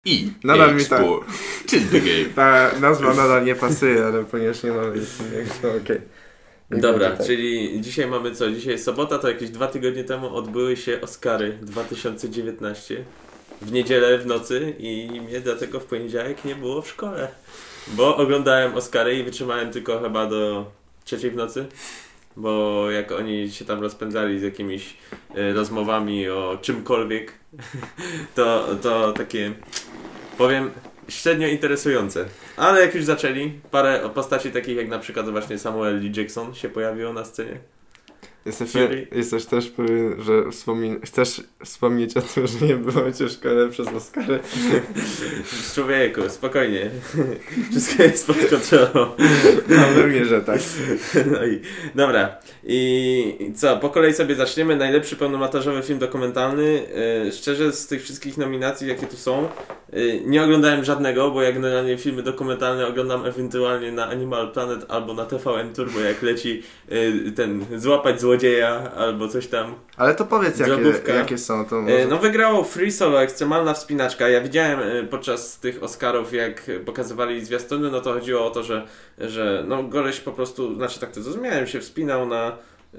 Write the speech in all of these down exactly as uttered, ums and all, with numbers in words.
I nadal mi ta, ta nazwa nadal nie pasuje, ale ponieważ nie mamy nic innego, to okej. Okay. Dobra, tak. Czyli dzisiaj mamy co? Dzisiaj jest sobota, to jakieś dwa tygodnie temu odbyły się Oscary dwa tysiące dziewiętnaście w niedzielę w nocy i mnie dlatego w poniedziałek nie było w szkole, bo oglądałem Oscary i wytrzymałem tylko chyba do trzeciej w nocy, bo jak oni się tam rozpędzali z jakimiś y, rozmowami o czymkolwiek, to, to takie, powiem, średnio interesujące. Ale jak już zaczęli, parę postaci takich jak na przykład właśnie Samuel L. Jackson się pojawiło na scenie. Jesteś, jesteś też pewien, że wspomin- chcesz wspomnieć o tym, że nie było cię w szkole przez Oscary? Człowieku, spokojnie. Wszystko jest pod kontrolą. No pewnie, że tak. No i dobra. I co, po kolei sobie zaczniemy. Najlepszy pełnometrażowy film dokumentalny. Yy, szczerze z tych wszystkich nominacji, jakie tu są, yy, nie oglądałem żadnego, bo jak generalnie filmy dokumentalne oglądam ewentualnie na Animal Planet albo na T V N Turbo, jak leci yy, ten złapać złodzieja albo coś tam. Ale to powiedz, jakie, jakie są. To może... No wygrało Free Solo, ekstremalna wspinaczka. Ja widziałem podczas tych Oscarów, jak pokazywali zwiastuny, no to chodziło o to, że, że no goleś po prostu, znaczy tak to zrozumiałem, się wspinał na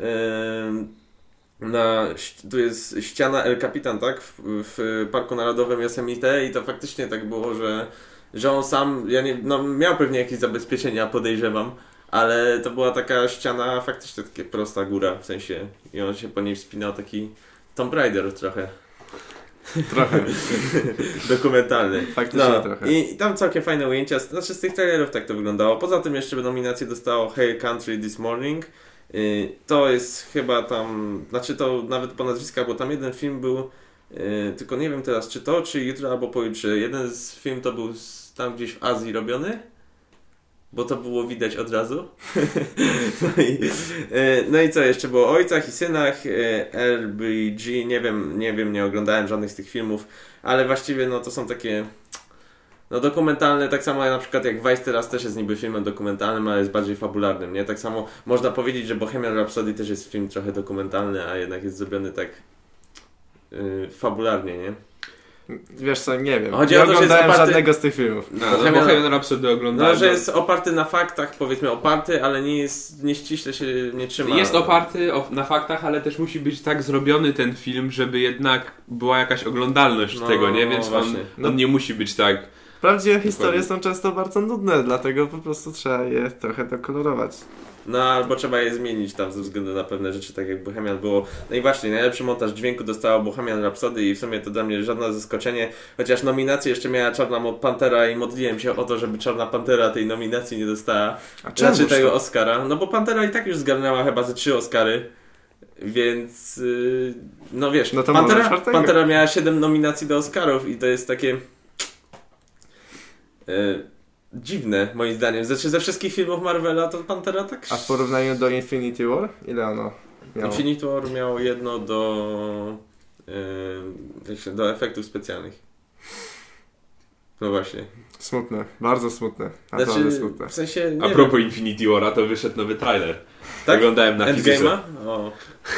yy, na, tu jest ściana El Capitan, tak? W, w Parku Narodowym Yosemite i to faktycznie tak było, że, że on sam, ja nie, no miał pewnie jakieś zabezpieczenia, podejrzewam, ale to była taka ściana, faktycznie taka prosta góra, w sensie, i on się po niej wspinał, taki Tomb Raider trochę. Trochę. Dokumentalny. Faktycznie no, trochę. I, I tam całkiem fajne ujęcia, znaczy z tych trailerów tak to wyglądało. Poza tym jeszcze nominację dostało Hail Country This Morning. Yy, to jest chyba tam, znaczy to nawet po nazwiskach, bo tam jeden film był, yy, tylko nie wiem teraz czy to, czy jutro albo pojutrze. Jeden z film to był z, tam gdzieś w Azji robiony. Bo to było widać od razu. no, i, no i co jeszcze było? O ojcach i synach, R B G, nie wiem, nie wiem, nie oglądałem żadnych z tych filmów, ale właściwie no to są takie no dokumentalne, tak samo na przykład jak Vice teraz też jest niby filmem dokumentalnym, ale jest bardziej fabularnym, nie? Tak samo można powiedzieć, że Bohemian Rhapsody też jest film trochę dokumentalny, a jednak jest zrobiony tak yy, fabularnie, nie? Wiesz co, nie wiem. Chodzi nie o to, oglądałem oparty... żadnego z tych filmów. No, no Bohemian, Bohemian Rhapsody oglądałem. No, że jest oparty na faktach, powiedzmy oparty, ale nie jest, nie ściśle się nie trzyma. Jest oparty na faktach, ale też musi być tak zrobiony ten film, żeby jednak była jakaś oglądalność no, tego, nie? Więc on, on nie musi być tak... Prawdziwe historie są często bardzo nudne, dlatego po prostu trzeba je trochę dokolorować. No albo trzeba je zmienić tam ze względu na pewne rzeczy, tak jak Bohemian było. No i właśnie, najlepszy montaż dźwięku dostało Bohemian Rhapsody i w sumie to dla mnie żadne zaskoczenie, chociaż nominację jeszcze miała Czarna Pantera i modliłem się o to, żeby Czarna Pantera tej nominacji nie dostała. A czemu znaczy tego Oscara. No bo Pantera i tak już zgarnęła chyba ze trzy Oscary, więc yy, no wiesz, no to Pantera, Pantera miała siedem nominacji do Oscarów i to jest takie... Yy, dziwne, moim zdaniem. Znaczy ze wszystkich filmów Marvela to Pantera tak... A w porównaniu do Infinity War? Ile ono miało? Infinity War miało jedno do... Yy, do efektów specjalnych. No właśnie. Smutne. Bardzo smutne. Naprawdę znaczy, smutne. W sensie... A propos wiem. Infinity War'a to wyszedł nowy trailer. Tak? Oglądałem na Endgame'a? O.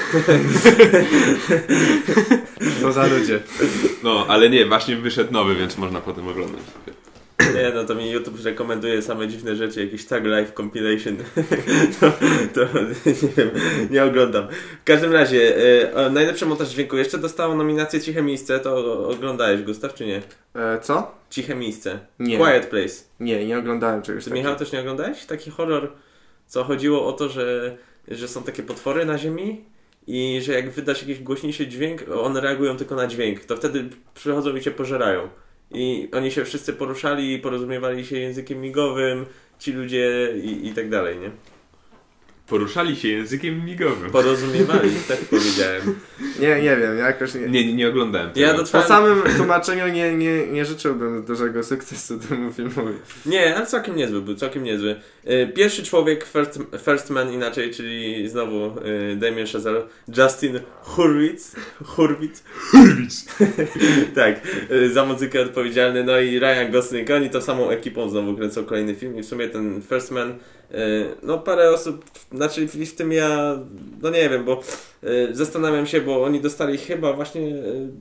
To za ludzie. No, ale nie, właśnie wyszedł nowy, więc można potem oglądać. Nie, no to mi YouTube rekomenduje same dziwne rzeczy, jakiś Tag Life Compilation. to, to nie wiem, nie oglądam. W każdym razie, e, najlepszy montaż dźwięku. Jeszcze dostało nominację Ciche Miejsce, to oglądałeś, Gustaw, czy nie? E, co? Ciche Miejsce. Nie. Quiet Place. Nie, nie oglądałem czegoś Ty, takiego. Michał, też nie oglądałeś? Taki horror, co chodziło o to, że, że są takie potwory na ziemi i że jak wydasz jakiś głośniejszy dźwięk, one reagują tylko na dźwięk. To wtedy przychodzą i cię pożerają. I oni się wszyscy poruszali, porozumiewali się językiem migowym, ci ludzie i, i tak dalej, nie? Poruszali się językiem migowym. Porozumiewali, tak powiedziałem. Nie, nie wiem, jakoś nie... Nie, nie, nie oglądałem tego. Ja dotrwałem... Po samym tłumaczeniu nie, nie, nie życzyłbym dużego sukcesu temu filmowi. Nie, ale całkiem niezły był, całkiem niezły. Pierwszy człowiek, First, first Man inaczej, czyli znowu Damien Chazelle, Justin Hurwitz. Hurwitz. Hurwitz. Tak, za muzykę odpowiedzialny. No i Ryan Gosling, oni tą samą ekipą znowu kręcą kolejny film i w sumie ten First Man, no parę osób, znaczy w tym ja, no nie wiem, bo zastanawiam się, bo oni dostali chyba właśnie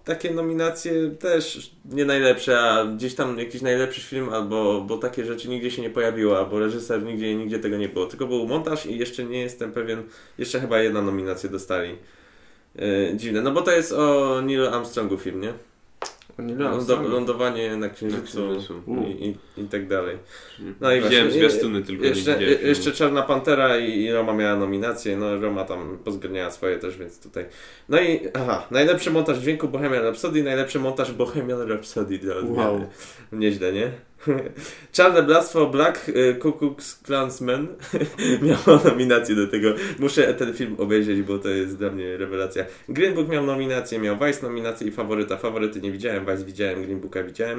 takie nominacje też nie najlepsze, a gdzieś tam jakiś najlepszy film, albo bo takie rzeczy nigdzie się nie pojawiło, albo reżyser nigdzie, nigdzie tego nie było. Tylko był montaż i jeszcze nie jestem pewien, jeszcze chyba jedna nominację dostali. Yy, dziwne, no bo to jest o Neilu Armstrongu film, nie? Lądo, lądowanie na Księżycu, na Księżycu. I, i, i tak dalej. No i widziałem zwiastuny, tylko jeszcze, nie jeszcze Czarna Pantera i, i Roma miała nominację, no Roma tam pozgarniała swoje też, więc tutaj. No i aha, najlepszy montaż dźwięku Bohemian Rhapsody, najlepszy montaż Bohemian Rhapsody. Wow. Nieźle, nie? Czarne Bractwo Black Ku Klux Klansmen miało nominację do tego. Muszę ten film obejrzeć, bo to jest dla mnie rewelacja. Green Book miał nominację, miał Vice nominację i Faworyta. Faworyty nie widziałem, Vice widziałem, Green Booka widziałem.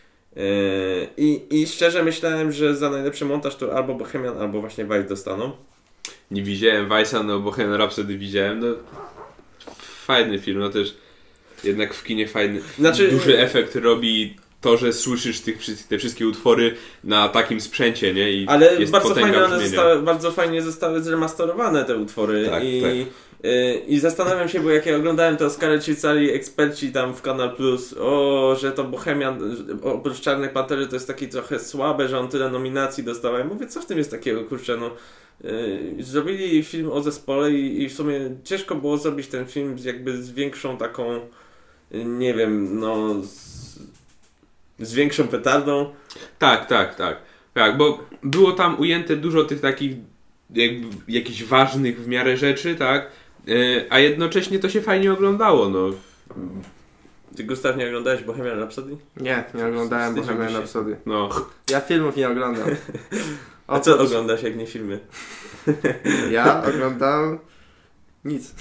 I, I szczerze myślałem, że za najlepszy montaż to albo Bohemian, albo właśnie Vice dostaną. Nie widziałem Vice'a, no Bohemian Rhapsody widziałem. No, fajny film, no też jednak w kinie fajny. Znaczy, duży efekt robi to, że słyszysz tych, te wszystkie utwory na takim sprzęcie, nie? I ale jest bardzo fajnie one zostały, bardzo fajnie zostały zremasterowane te utwory. Tak, i, tak. y, I zastanawiam się, bo jak ja oglądałem to Oscary, ci cali eksperci tam w Kanal Plus, o, że to Bohemian oprócz Czarnej Pantery to jest taki trochę słabe, że on tyle nominacji dostał. Ja mówię, co w tym jest takiego, kurczę, no. Yy, zrobili film o zespole i, i w sumie ciężko było zrobić ten film z jakby z większą taką, nie wiem, no z, z większą petardą. Tak, tak, tak. Tak, bo było tam ujęte dużo tych takich jakby jakichś ważnych w miarę rzeczy, tak? Yy, a jednocześnie to się fajnie oglądało, no. Ty, Gustaw, nie oglądałeś Bohemian Rhapsody? Nie, nie oglądałem Bohemian Rhapsody. No. Ja filmów nie oglądam. A co oglądasz, jak nie filmy? Ja oglądam nic.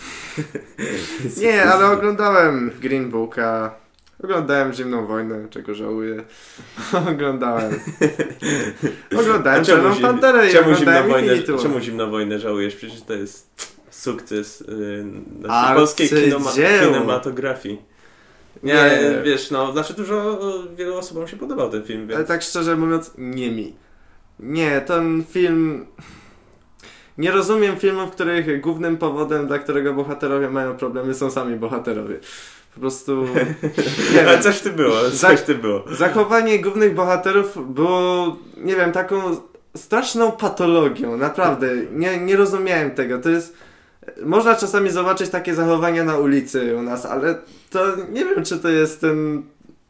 Nie, ale oglądałem Green Booka, oglądałem Zimną Wojnę, czego żałuję. Oglądałem. Oglądałem Czarną Panterę i oglądałem Infinitum. Czemu Zimną Wojnę żałujesz? Przecież to jest sukces yy, naszej polskiej kinoma- kinematografii. Nie, nie, wiesz, no, znaczy dużo, wielu osobom się podobał ten film, więc... Ale tak szczerze mówiąc, nie mi. Nie, ten film... Nie rozumiem filmów, w których głównym powodem, dla którego bohaterowie mają problemy, są sami bohaterowie. Po prostu... Nie Ale wiem. coś ty było, coś ty było. Zachowanie głównych bohaterów było, nie wiem, taką straszną patologią, naprawdę. Nie, nie rozumiałem tego. To jest... Można czasami zobaczyć takie zachowania na ulicy u nas, ale to nie wiem, czy to jest ten...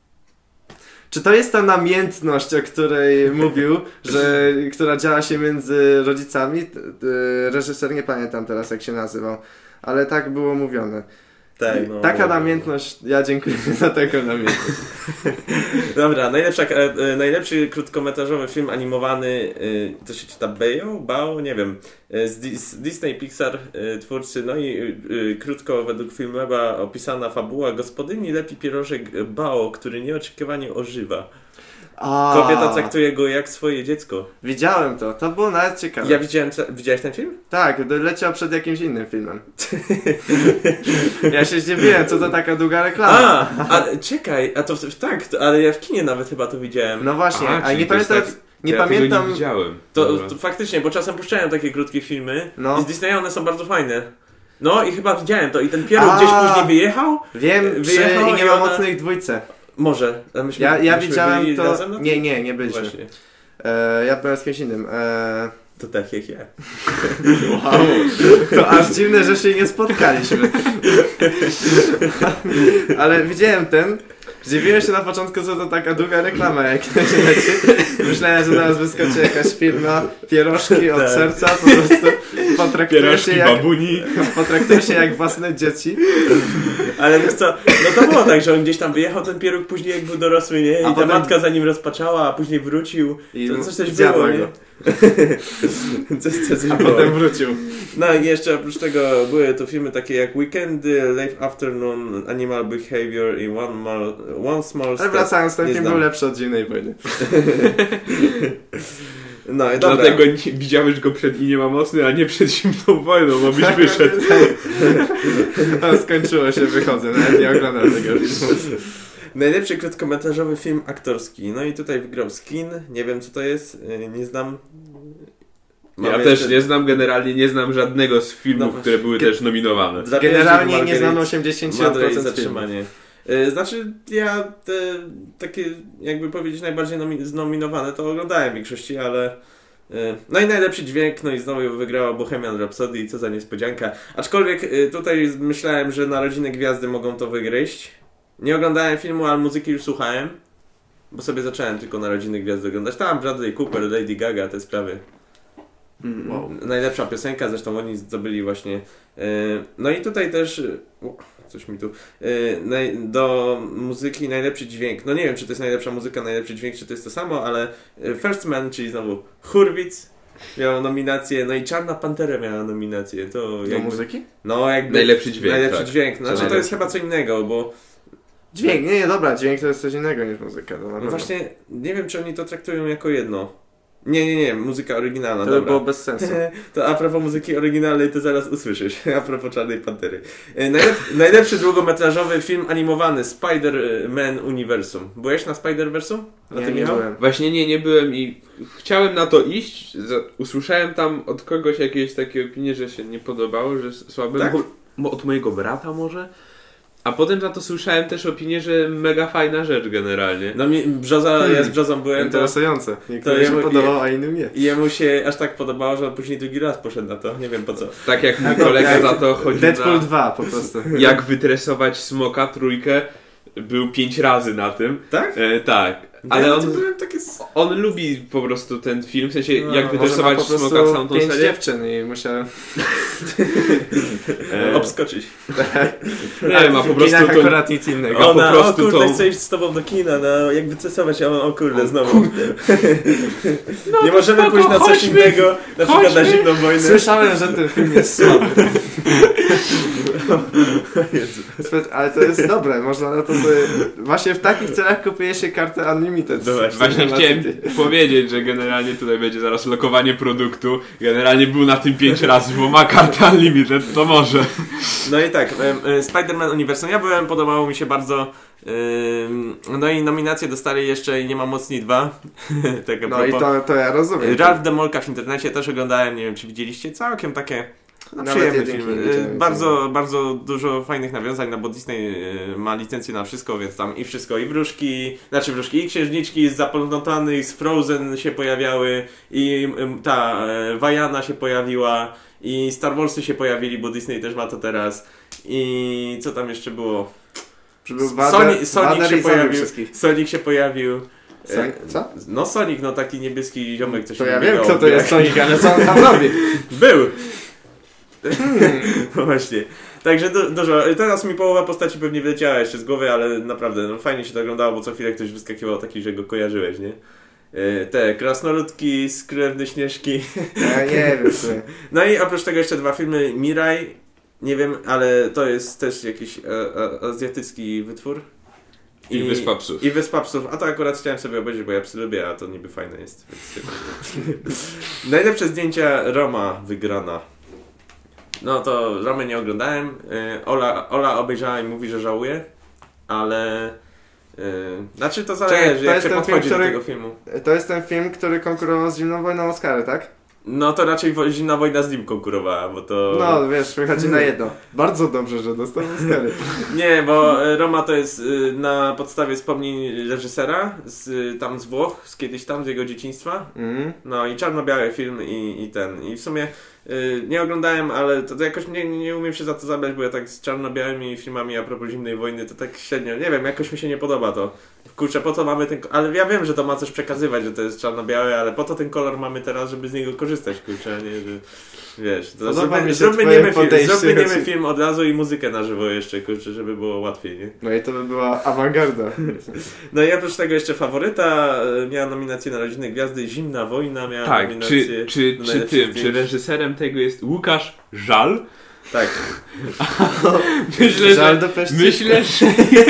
Czy to jest ta namiętność, o której mówił, że, która działa się między rodzicami? Reżyser, nie pamiętam teraz, jak się nazywał, ale tak było mówione. Tak, no, Taka no, namiętność, ja dziękuję za taką namiętność. Dobra, najlepsza, e, najlepszy krótkometrażowy film animowany, e, to się czyta Bao? Bao? Nie wiem. E, z, z Disney Pixar e, twórcy, no i e, krótko według Filmweba opisana fabuła gospodyni lepi pierożek Bao, który nieoczekiwanie ożywa. A. Kobieta traktuje go jak swoje dziecko. Widziałem to, to było nawet ciekawe. Ja widziałem, widziałeś ten film? Tak, leciał przed jakimś innym filmem. Ja się zdziwiłem, co to taka długa reklama. A, ale czekaj, a to tak, to, ale ja w kinie nawet chyba to widziałem. No właśnie, a, a nie pamiętam... Tak, nie ja pamiętam. Nie widziałem. To, to faktycznie, bo czasem puszczają takie krótkie filmy no. I z Disneya one są bardzo fajne. No i chyba widziałem to i ten pieróg gdzieś później wyjechał. Wiem, wyjechał przy i nie ma ona... mocnych dwójce. Może. Myśmy, ja ja myśmy widziałem to... Razem, no? Nie, nie, nie byliśmy. E, ja byłem z kimś innym. E... To tak jak ja. Wow. To aż dziwne, że się nie spotkaliśmy. Ale widziałem ten. Zdziwiłem się na początku, co to taka długa reklama jak na leci. Myślałem, że zaraz wyskoczy jakaś firma pierożki od serca, po prostu potraktuje się jak, babuni. potraktuje się jak własne dzieci. Ale wiesz co, no to było tak, że on gdzieś tam wyjechał ten pieróg później jak był dorosły, nie? I a ta potem... matka za nim rozpaczała, a później wrócił. I to coś coś było, nie? coś, coś, coś a było. potem wrócił. No i jeszcze oprócz tego były to filmy takie jak Weekendy, Late Afternoon, Animal Behavior i One, Mal, One Small Step. Ale wracając, ten film był lepszy od Zimnej Wojny. No i dlatego nie, widziałeś go przed I nie ma mocny, a nie przed Zimną Wojną, bo byś wyszedł. No, skończyło się, wychodzę, nawet nie oglądam tego filmu. Najlepszy krótkometrażowy film aktorski. No i tutaj wygrał Skin. Nie wiem co to jest. Nie znam. Mam ja też nie znam, generalnie nie znam żadnego z filmów, no, które były ge- też nominowane. Generalnie nie znam osiemdziesiąt siedem procent zatrzymanie. Znaczy, ja te takie, jakby powiedzieć, najbardziej nomi- znominowane to oglądałem w większości, ale no i najlepszy dźwięk, no i znowu wygrała Bohemian Rhapsody, co za niespodzianka. Aczkolwiek tutaj myślałem, że Narodziny Gwiazdy mogą to wygryźć. Nie oglądałem filmu, ale muzyki już słuchałem, bo sobie zacząłem tylko Narodziny Gwiazdy oglądać. Tam Bradley Cooper, Lady Gaga, te sprawy. Wow. Najlepsza piosenka, zresztą oni zdobyli właśnie. No i tutaj też... Coś mi tu... Do muzyki najlepszy dźwięk. No nie wiem, czy to jest najlepsza muzyka, najlepszy dźwięk, czy to jest to samo, ale First Man, czyli znowu Hurwitz miał nominację, no i Czarna Pantera miała nominację. To do jakby, muzyki? No jakby... Najlepszy dźwięk, Najlepszy tak. dźwięk. Znaczy najlepszy. to jest chyba co innego, bo... Dźwięk, nie, nie, dobra, dźwięk to jest coś innego niż muzyka. To no właśnie, nie wiem, czy oni to traktują jako jedno. Nie, nie, nie, muzyka oryginalna, to dobra. by było bez sensu. To a propos muzyki oryginalnej, to zaraz usłyszysz. A propos Czarnej Pantery. Najlep- najlepszy długometrażowy film animowany Spider-Man Uniwersum. Byłeś na Spider-Versum? Nie, nie, nie byłem. Właśnie nie, nie byłem i chciałem na to iść. Usłyszałem tam od kogoś jakieś takie opinie, że się nie podobało, że słabe. Tak? Bo, od mojego brata może? A potem za to słyszałem też opinię, że mega fajna rzecz generalnie. No mi Brzoza, Hmm. ja z Brzozą byłem. Interesujące. Niektórym to się jemu- podobało, a innym nie. I jemu się aż tak podobało, że on później drugi raz poszedł na to. Nie wiem po co. Tak jak mój Tak, kolega jak za to chodził Deadpool na... dwa po prostu. Jak wytresować smoka trójkę. Był pięć razy na tym. Tak? E, tak. Ale Ale on... on, byłem takie... s- on lubi po prostu ten film, w sensie No, jak Może ma wytresować po prostu smoka całą tą pięć serię. dziewczyn i musiałem... E, Obskoczyć. Nie, ma po W prostu kinach to... akurat nic innego. A po Ona, prostu o kurde, tą- chcę iść z tobą do kina, no jak wycesować, a on, o kurde, znowu. Nie możemy spoko, pójść na coś chodźmy, innego, na przykład na chodźmy. zimną wojnę. Słyszałem, że ten film jest słaby. Jezu. Spe- Ale to jest dobre, można na to sobie... Właśnie w takich celach kupuje się kartę Unlimited. No właśnie. Właśnie Na chciałem City. powiedzieć, że generalnie tutaj będzie zaraz lokowanie produktu. Generalnie był na tym pięć razy, bo ma kartę Unlimited, to może. No i tak, em, e, Spider-Man Uniwersum, ja byłem, podobało mi się bardzo. Ym, no i nominacje dostali jeszcze i Nie ma mocni dwa. Tak a No i propos. to, to ja rozumiem. Ralph Demolka w internecie też oglądałem, nie wiem czy widzieliście, całkiem takie no, Nawet przyjemne jedynki filmy. nie Y, widziałem. Bardzo, bardzo dużo fajnych nawiązań, no bo Disney y, ma licencję na wszystko, więc tam i wszystko, i wróżki, znaczy wróżki, i księżniczki z zaplątanych, z Frozen się pojawiały, i y, ta y, Vajana się pojawiła, i Star Warsy się pojawili, bo Disney też ma to teraz. I co tam jeszcze było? Żeby Sonic, Sonic się pojawił. wszystkich. Sonic się pojawił. Son- Co? No Sonic, no taki niebieski ziomek, co się To ja biegał. wiem, kto to jest Sonic, ale co on tam robi? Był! No właśnie. Także du- dużo. Teraz mi połowa postaci pewnie wyleciała jeszcze z głowy, ale naprawdę no, fajnie się to oglądało, bo co chwilę ktoś wyskakiwał taki, że go kojarzyłeś, nie? E, Te krasnoludki, skrewne śnieżki. Ja nie wiem. Co... No i oprócz tego jeszcze dwa filmy. Mirai, nie wiem, ale to jest też jakiś e, e, azjatycki wytwór. I Wyspa Psów. I Wyspa Psów. A to akurat chciałem sobie obejrzeć, bo ja psy lubię, a to niby fajne jest. Więc... Najlepsze zdjęcia Roma wygrana. No to Romy nie oglądałem. Y, Ola, Ola obejrzała i mówi, że żałuje, ale... Y, znaczy to zależy, Czekaj, to jak jest się ten podchodzi film, do który- tego filmu. To jest ten film, który konkurował z Zimną Wojną Oscary, tak? No to raczej wo- Zimna Wojna z nim konkurowała, bo to... No, wiesz, wychodzi na jedno. Bardzo dobrze, że dostał Oscary. Nie, bo y, Roma to jest y, na podstawie wspomnień reżysera, z, y, tam z Włoch, z kiedyś tam, z jego dzieciństwa. Mm. No i czarno-biały film i, i ten. I w sumie y, nie oglądałem, ale to, to jakoś nie, nie umiem się za to zabrać, bo ja tak z czarno-białymi filmami a propos zimnej wojny to tak średnio, nie wiem, jakoś mi się nie podoba to. Kurczę, po to mamy ten... Ale ja wiem, że to ma coś przekazywać, że to jest czarno-białe, ale po to ten kolor mamy teraz, żeby z niego korzystać, kurczę, a nie, że... Wiesz, to Podoba zróbmy, mi się zróbmy, twoje niemy film, podejście, zróbmy niemy znaczy- film od razu i muzykę na żywo jeszcze, kurczę, żeby było łatwiej, nie? No i to by była awangarda. No i oprócz tego jeszcze faworyta e, miała nominację na Rodzinne Gwiazdy, Zimna Wojna miała Tak, nominację czy, czy, do czy najlepszych tym, czy zdjęć. reżyserem tego jest Łukasz Żal? Tak. Myślę, Żal że... do Peszci. Myślę, że...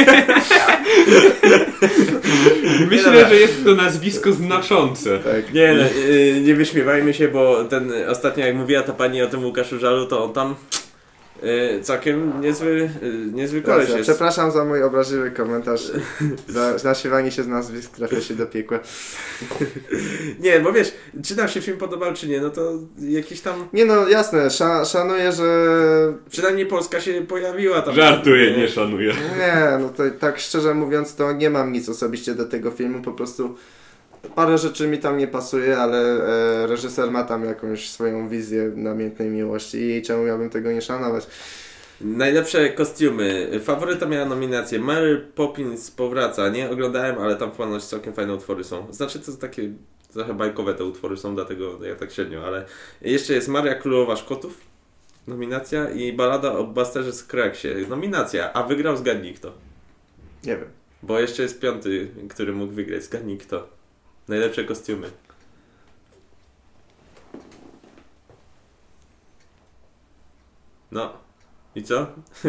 Myślę, dobra. że jest to nazwisko znaczące. Tak. Nie, no, yy, nie wyśmiewajmy się, bo ten ostatnio jak mówiła ta pani o tym Łukaszu Żalu, to on tam Yy, całkiem niezły, yy, niezły koleś jest. Przepraszam za mój obraźliwy komentarz. Za naszywanie się z nazwisk trafia się do piekła. Nie, bo wiesz, czy nam się film podobał, czy nie, no to jakiś tam... Nie no, jasne, sza, szanuję, że... Przynajmniej Polska się pojawiła tam. Żartuję, nie szanuję. Nie, no to tak szczerze mówiąc, to nie mam nic osobiście do tego filmu, po prostu... Parę rzeczy mi tam nie pasuje, ale e, reżyser ma tam jakąś swoją wizję namiętnej miłości i czemu miałbym tego nie szanować. Najlepsze kostiumy. Faworyta miała nominację. Mary Poppins powraca. Nie oglądałem, ale tam ponoć całkiem fajne utwory są. Znaczy to takie trochę bajkowe te utwory są, dlatego ja tak średnio, ale jeszcze jest Maria Królowa Szkotów. Nominacja i Balada o Busterze Scraggsie. Nominacja, a wygrał zgadnij kto. Nie wiem. Bo jeszcze jest piąty, który mógł wygrać. Zgadnij kto. Najlepsze kostiumy. No. I co?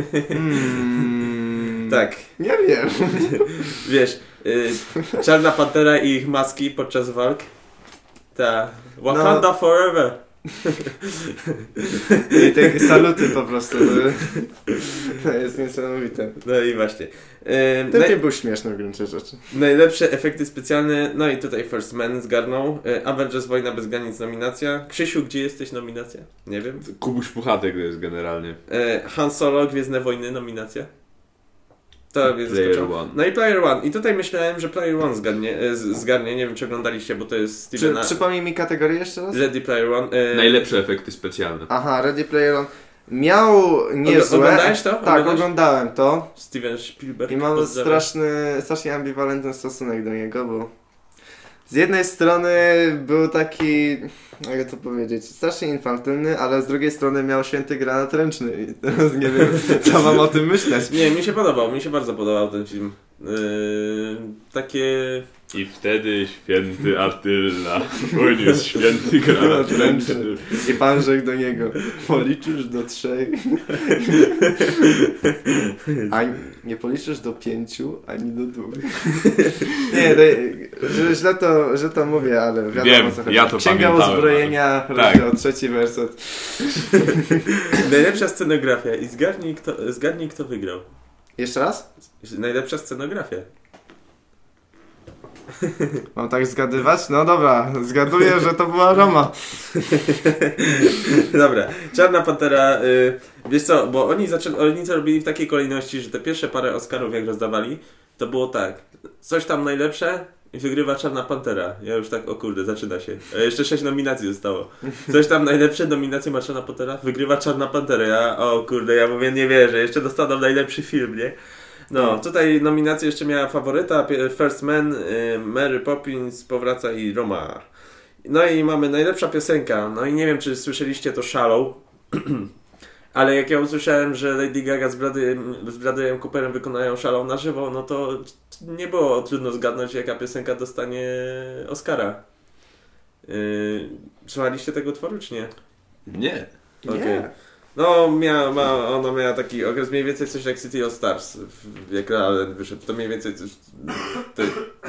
Hmm, tak. Nie wiem. Wiesz, y, Czarna Pantera i ich maski podczas walk. Ta. Wakanda no. Forever. I te saluty po prostu. To jest niesamowite. No i właśnie. Ten Naj... film był śmieszny w gruncie rzeczy. Najlepsze efekty specjalne. No i tutaj First Man zgarnął. Avengers Wojna bez granic nominacja. Krzysiu, gdzie jesteś nominacja? Nie wiem. Kubuś Puchatek to jest generalnie. Han Solo, Gwiezdne Wojny nominacja. To jest Player One. No i Player One. I tutaj myślałem, że Player One zgarnie. zgarnie. Nie wiem, czy oglądaliście, bo to jest Stevena... Czy, przypomnij mi kategorię jeszcze raz? Ready Player One. E... Najlepsze efekty specjalne. Aha, Ready Player One. Miał niezłe... Oglądałeś to? Tak, Oglądałeś? Oglądałem to. Steven Spielberg. I mam straszny, strasznie ambiwalentny stosunek do niego, bo z jednej strony był taki, jak to powiedzieć, strasznie infantylny, ale z drugiej strony miał święty granat ręczny i teraz nie wiem, co mam o tym myśleć. Nie, mi się podobał, mi się bardzo podobał ten film. Yy, takie... I wtedy święty Attyla uniósł święty granat ręczny. I pan rzekł do niego, policzysz do trzech, a nie policzysz do pięciu, ani do dwóch. Nie, to, że źle to, że to mówię, ale wiadomo Wiem, co chodzi. ja to Księga pamiętałem. Uzbrojenia, rozdział tak. Trzeci werset. Najlepsza scenografia i zgadnij kto, zgadnij kto wygrał. Jeszcze raz? Najlepsza scenografia. Mam tak zgadywać? No dobra, zgaduję, że to była Roma. Dobra, Czarna Pantera, yy, wiesz co, bo oni, zaczęli, oni co robili w takiej kolejności, że te pierwsze parę Oscarów jak rozdawali, to było tak, coś tam najlepsze i wygrywa Czarna Pantera. Ja już tak, o kurde, zaczyna się. A jeszcze sześć nominacji zostało. Coś tam najlepsze, nominację ma Czarna Pantera, wygrywa Czarna Pantera. Ja, o kurde, ja mówię, nie wierzę, jeszcze dostaną najlepszy film, nie? No, tutaj nominację jeszcze miała faworyta, First Man, y, Mary Poppins powraca i Roma. No i mamy najlepsza piosenka. No i nie wiem, czy słyszeliście to Shallow, ale jak ja usłyszałem, że Lady Gaga z Bradleyem, z Bradleyem Cooperem wykonają Shallow na żywo, no to nie było trudno zgadnąć, jaka piosenka dostanie Oscara. Yy, słuchaliście tego utworu, czy nie? Nie. Okay. Nie. No, miała, ma, ona miała taki okres mniej więcej coś jak City of Stars, jak Allen wyszedł, to mniej więcej coś... To...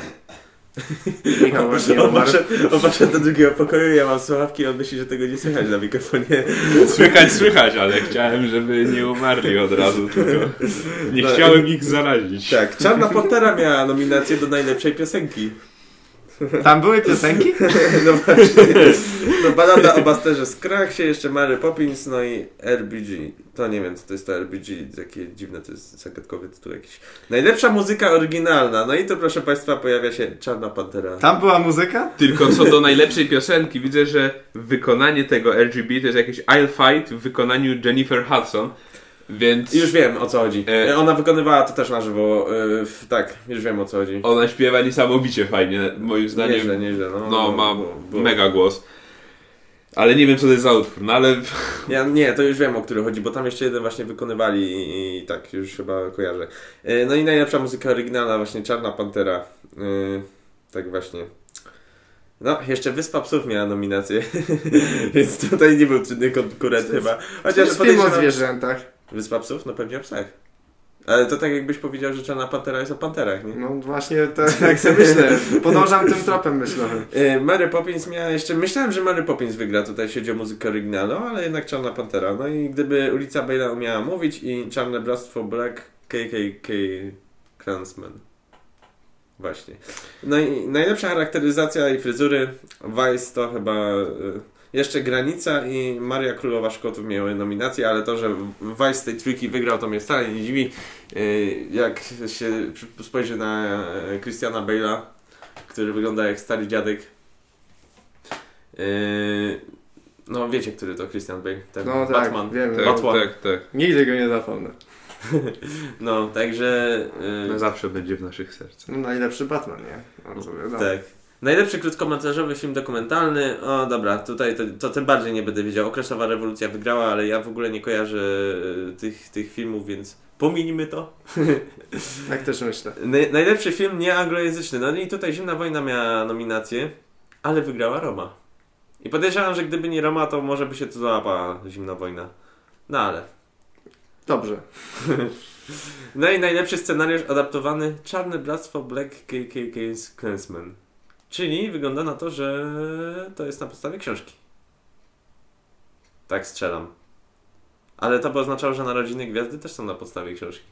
Michał właśnie on poszedł do drugiego pokoju, ja mam słuchawki i on myśli, że tego nie słychać na mikrofonie. Słychać, słychać, ale chciałem, żeby nie umarli od razu, tylko nie no, chciałem ich zarazić. Tak, Czarna Pantera miała nominację do najlepszej piosenki. Tam były piosenki? No właśnie. No, Balada o Busterze Scraggsie, jeszcze Mary Poppins, no i R B G. To nie wiem, co to jest to R B G, takie dziwne, to jest zagadkowy tytuł jakiś. Najlepsza muzyka oryginalna, no i tu proszę Państwa pojawia się Czarna Pantera. Tam była muzyka? Tylko co do najlepszej piosenki, widzę, że wykonanie tego R G B to jest jakieś I'll Fight w wykonaniu Jennifer Hudson. Więc... Już wiem, o co chodzi. E... Ona wykonywała to też na żywo. E, tak, już wiem, o co chodzi. Ona śpiewa niesamowicie fajnie, moim zdaniem. Nieźle, nieźle. No, no ma bo, bo... mega głos. Ale nie wiem, co to jest za utwór, no ale... Ja, nie, to już wiem, o który chodzi, bo tam jeszcze jeden właśnie wykonywali i, i tak, już chyba kojarzę. E, no i najlepsza muzyka oryginalna, właśnie Czarna Pantera. E, tak właśnie. No, jeszcze Wyspa Psów miała nominację, więc tutaj nie był trudny konkurent chyba. Chociaż to jest film o zwierzętach. Wyspa Psów? No pewnie o psach. Ale to tak jakbyś powiedział, że Czarna Pantera jest o panterach, nie? No właśnie tak, tak sobie myślę. Podążam tym tropem myślowym. Mary Poppins miała jeszcze... Myślałem, że Mary Poppins wygra, tutaj się chodzi o muzykę oryginalną, ale jednak Czarna Pantera. No i gdyby ulica Bale'a umiała mówić i Czarne Bractwo Black K K K Klansman. Właśnie. No i najlepsza charakteryzacja i fryzury Vice to chyba... Jeszcze Granica i Maria Królowa Szkotów miały nominacje, ale to, że Vice z tej trójki wygrał, to mnie wcale nie dziwi. Jak się spojrzy na Christiana Bale'a, który wygląda jak stary dziadek. No wiecie, który to Christian Bale? Ten no tak, Batman. Wiemy. Tak, Batman. tak, tak. Nigdy go nie zapomnę. No, także... No zawsze będzie w naszych sercach. No, najlepszy Batman, nie? No, sobie, no. Tak. Najlepszy krótkometrażowy film dokumentalny. O dobra, tutaj to, to tym bardziej nie będę wiedział. Okresowa rewolucja wygrała, ale ja w ogóle nie kojarzę tych, tych filmów, więc pominijmy to. Tak też myślę. Naj, najlepszy film nieanglojęzyczny. No i tutaj Zimna Wojna miała nominację, ale wygrała Roma. I podejrzewam, że gdyby nie Roma, to może by się tu załapała Zimna Wojna. No ale... Dobrze. No i najlepszy scenariusz adaptowany Czarne Bractwo Black K K K's Klansman. Czyli wygląda na to, że to jest na podstawie książki. Tak strzelam. Ale to by oznaczało, że Narodziny Gwiazdy też są na podstawie książki.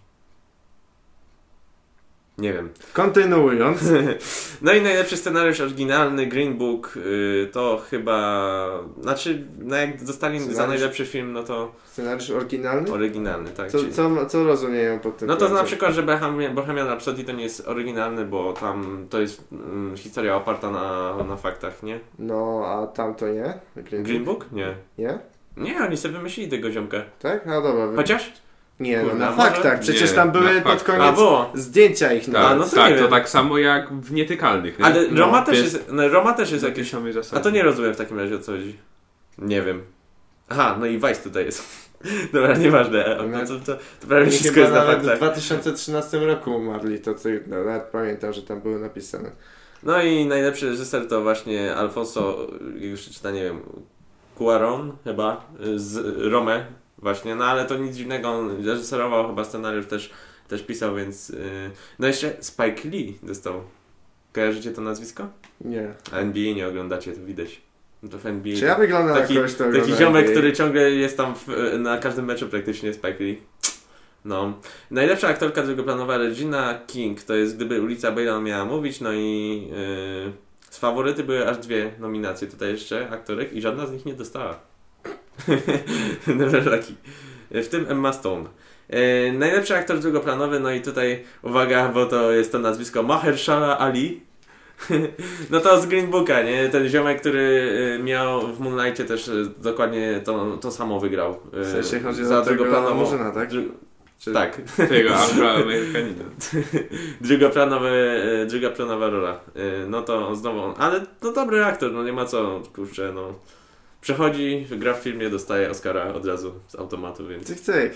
Nie wiem. Kontynuując. No i najlepszy scenariusz oryginalny Green Book yy, to chyba... Znaczy, no jak dostali scenariusz... za najlepszy film, no to... Scenariusz oryginalny? Oryginalny, tak. Co, czyli... co, co rozumieją pod tym? No to na przykład, że Bohemian, Bohemian Rhapsody to nie jest oryginalny, bo tam to jest mm, historia oparta na, na faktach, nie? No, a tam to nie? Green, Green Book? Nie. Nie? Nie, oni sobie wymyślili tego ziomka. Tak? No dobra. Wy... Chociaż? Nie, Kurde, no na może? faktach. Przecież Nie, tam były na pod faktach. koniec A, było. zdjęcia ich. Tak, A, no to tak, nie to wiem. tak samo jak w Nietykalnych. Nie? Ale No, Roma, też jest jest, no, Roma też jest jakieś... samej zasady. A to nie rozumiem w takim razie, o co chodzi. Nie wiem. Aha, no i Vice tutaj jest. Dobra, nieważne. No to, to, to prawie wszystko jest na nawet w faktach. dwa tysiące trzynastym roku umarli, to co, no, nawet pamiętam, że tam było napisane. No i najlepszy reżyser to właśnie Alfonso, już czyta, nie wiem, Cuarón chyba, z Romę właśnie, no ale to nic dziwnego, on reżyserował, chyba scenariusz też, też pisał, więc... Yy... No jeszcze Spike Lee dostał. Kojarzycie to nazwisko? Nie. A N B A nie oglądacie, to widać. To w N B A Czy ja wyglądam taki, jakoś to taki oglądam ziomek, N B A? który ciągle jest tam w, na każdym meczu praktycznie, Spike Lee. No. Najlepsza aktorka drugoplanowa Regina King, to jest Gdyby ulica Bale'a miała mówić, no i yy, z faworyty były aż dwie nominacje tutaj jeszcze aktorek i żadna z nich nie dostała. Never lucky. W tym Emma Stone. Yy, najlepszy aktor drugoplanowy, no i tutaj uwaga, bo to jest to nazwisko Mahershala Ali. No to z Green Booka, nie? Ten ziomek, który miał w Moonlightie też dokładnie to, to samo wygrał. W sensie chodzi za o tego drugoplanową- Murzyna, tak? Dru- Czy... Tak. Tego Afroamerykanina. Drugoplanowy, drugoplanowa rola. No to znowu on. Ale to dobry aktor, no nie ma co, kurczę, no. Przechodzi, gra w filmie, dostaje Oscara od razu z automatu, więc... Cyk, cyk.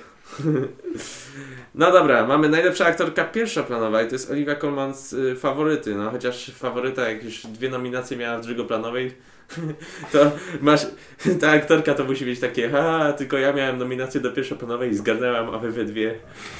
No dobra, mamy najlepsza aktorka pierwszoplanowa i to jest Olivia Colman z y, Faworyty, no chociaż Faworyta jak już dwie nominacje miała w drugoplanowej, to masz, ta aktorka to musi być takie, ha, tylko ja miałem nominację do pierwszoplanowej i zgarnęłam, a wy we dwie.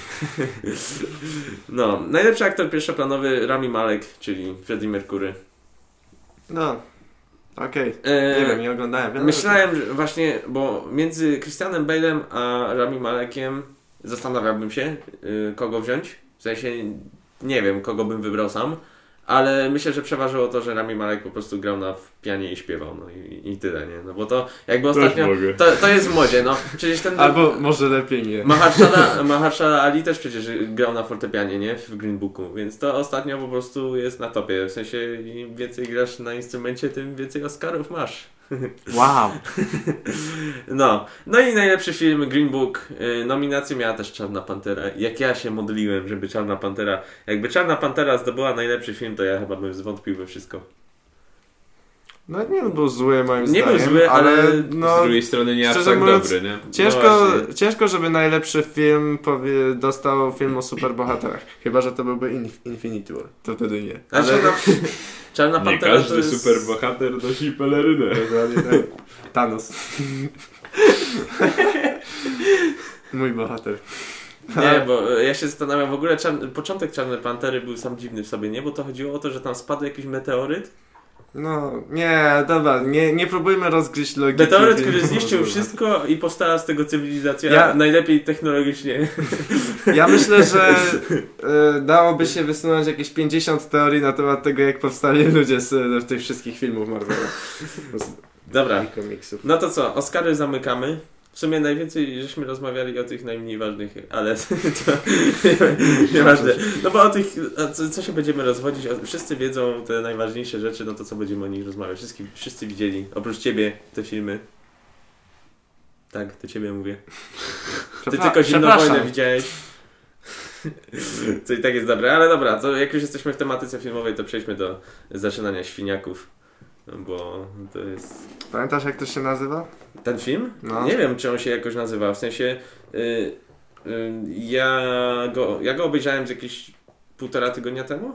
No, najlepszy aktor pierwszoplanowy Rami Malek, czyli Freddie Mercury. No. Okej. Eee, Nie wiem, nie oglądałem. Wiem, Myślałem, że właśnie, bo między Christianem Bale'em a Rami Malekiem zastanawiałbym się, yy, kogo wziąć. W sensie, nie wiem, kogo bym wybrał sam, ale myślę, że przeważyło to, że Rami Malek po prostu grał na pianie i śpiewał, no i, i tyle, nie? No bo to jakby ostatnio, to, to jest w modzie, no. Przecież ten... Albo może lepiej nie. Mahershala, Mahershala Ali też przecież grał na fortepianie, nie? W Green Booku, więc to ostatnio po prostu jest na topie. W sensie im więcej grasz na instrumencie, tym więcej Oscarów masz. Wow. No. No i najlepszy film Green Book. Yy, nominację miała też Czarna Pantera. Jak ja się modliłem, żeby Czarna Pantera... Jakby Czarna Pantera zdobyła najlepszy film, to ja chyba bym zwątpił we wszystko. No nie był zły moim Nie zdaniem, był zły, ale no, Z drugiej strony nie aż szczerze tak mówiąc, dobry, nie? ciężko, No ciężko, żeby najlepszy film powie, dostał film o superbohaterach. Chyba, że to byłby in, Infinity War. To wtedy nie. Ale... Czarna, Czarna Nie Pantera każdy to jest... superbohater nosi pelerynę. Dokładnie tak. Thanos. Mój bohater. Nie, bo ja się zastanawiam, w ogóle czarny, początek Czarnej Pantery był sam dziwny w sobie, nie? Bo to chodziło o to, że tam spadł jakiś meteoryt. No, nie, dobra, nie, nie próbujmy rozgryźć logiki. Meteoryt, który zniszczył wszystko i powstała z tego cywilizacja, ja, najlepiej technologicznie. Ja myślę, że y, dałoby się wysunąć jakieś pięćdziesiąt teorii na temat tego, jak powstali ludzie z, z tych wszystkich filmów Marvela. Dobra, no to co, Oscary zamykamy. W sumie najwięcej żeśmy rozmawiali o tych najmniej ważnych, ale to nieważne. No bo o tych, co, co się będziemy rozwodzić, o, wszyscy wiedzą te najważniejsze rzeczy, no to co będziemy o nich rozmawiać. Wszyscy, wszyscy widzieli, oprócz ciebie, te filmy. Tak, do ciebie mówię. Ty tylko Zimną Wojnę widziałeś. Co i tak jest dobre, ale dobra, to jak już jesteśmy w tematyce filmowej, to przejdźmy do zaczynania świniaków. Bo to jest... Pamiętasz, jak to się nazywa? Ten film? No. Nie wiem, czy on się jakoś nazywa. W sensie yy, yy, ja, go, ja go obejrzałem z jakieś półtora tygodnia temu